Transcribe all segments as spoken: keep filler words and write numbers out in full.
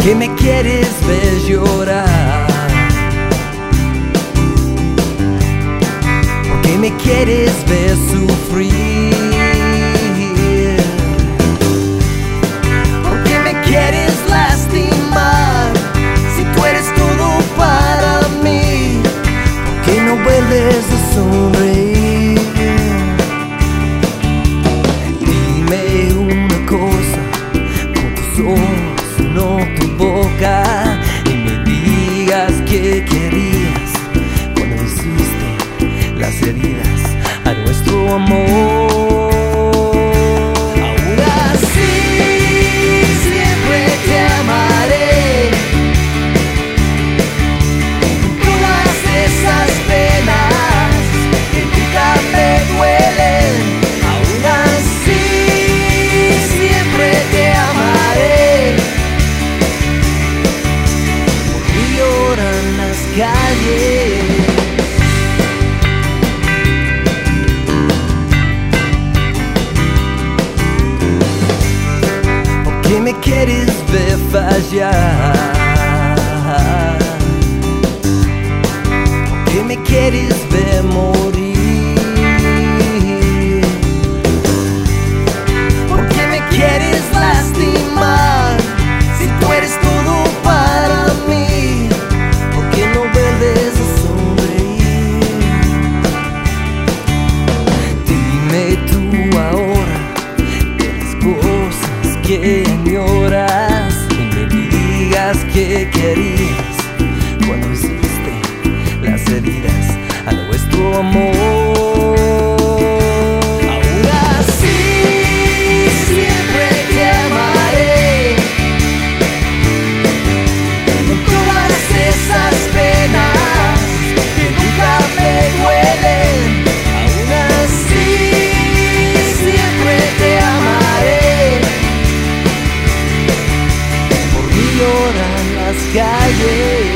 que me quieres ver llorar, porque me quieres ver sufrir, porque me quieres lastimar. Si tú eres todo para mí, porque no vuelves a sonreír. Dime una cosa con tus ojos, no tu boca, y me digas que querías cuando hiciste las heridas a nuestro amor. Aún así siempre te amaré, todas esas penas que nunca me duelen. Aún así siempre te amaré, porque lloran las calles. Que me quieres ver fallar, que me quieres ver morir, porque me quieres lastimar. Si tú eres todo para mí, porque no vuelves a sonreír. Dime tú ahora de las cosas que añoras y me digas que querías cuando hiciste las heridas a nuestro amor. Aún así siempre te amaré, con todas esas penas que nunca me duelen. Aún así siempre te amaré, lloran las calles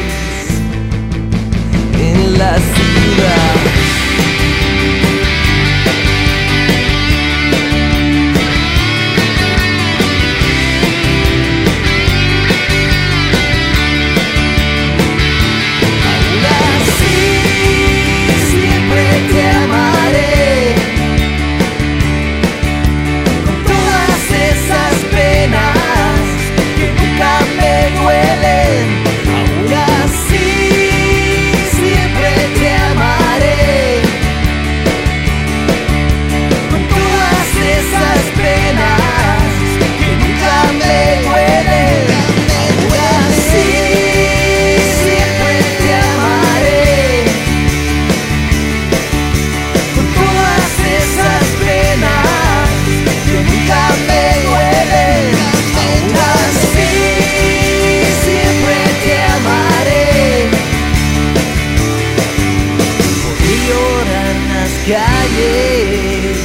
en la ciudad. Aún así siempre te amaré, con todas esas penas que nunca me duelen. Aún así siempre te amaré, con todas esas penas que nunca me duelen. Aún así siempre te amaré, con todas esas penas que nunca me duelen. Aún así siempre te amaré, porque lloran las calles.